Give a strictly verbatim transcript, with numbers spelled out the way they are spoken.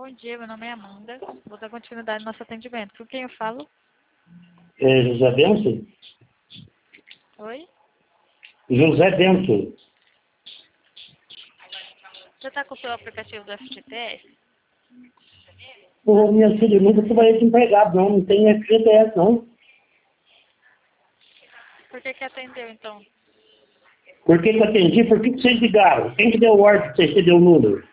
Bom dia, meu nome é Amanda. Vou dar continuidade no nosso atendimento. Com quem eu falo? É José Bento? Oi? José Bento. Você está com o seu aplicativo do F G T S? Ô, minha filha, nunca trabalhei de empregado, não. Não tem F G T S, não. Por que que atendeu, então? Por que que eu atendi? Por que que vocês ligaram? Quem que deu ordem pra vocês que deu o número?